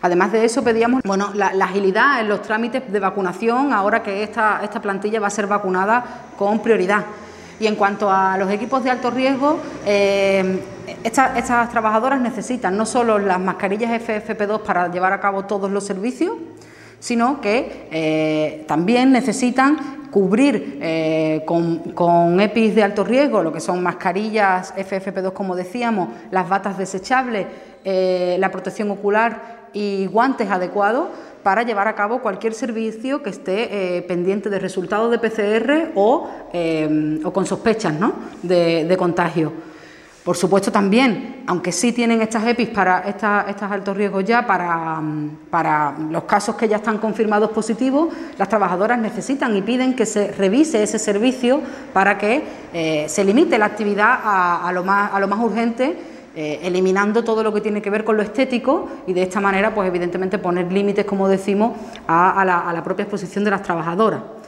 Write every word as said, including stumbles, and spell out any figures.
Además de eso, pedíamos bueno, la, la agilidad en los trámites de vacunación, ahora que esta, esta plantilla va a ser vacunada con prioridad. Y en cuanto a los equipos de alto riesgo, eh, estas, estas trabajadoras necesitan no solo las mascarillas F F P dos para llevar a cabo todos los servicios, sino que eh, también necesitan cubrir eh, con, con E P Is de alto riesgo, lo que son mascarillas F F P dos, como decíamos, las batas desechables, eh, la protección ocular y guantes adecuados para llevar a cabo cualquier servicio que esté eh, pendiente de resultados de P C R o, eh, o con sospechas, ¿no?, de, de contagio. Por supuesto también, aunque sí tienen estas E P Is para estas, estas altos riesgos ya, para, para los casos que ya están confirmados positivos, las trabajadoras necesitan y piden que se revise ese servicio para que eh, se limite la actividad a, a, lo, más, a lo más urgente, Eh, eliminando todo lo que tiene que ver con lo estético y de esta manera, pues evidentemente poner límites, como decimos, a, a, la, a la propia exposición de las trabajadoras.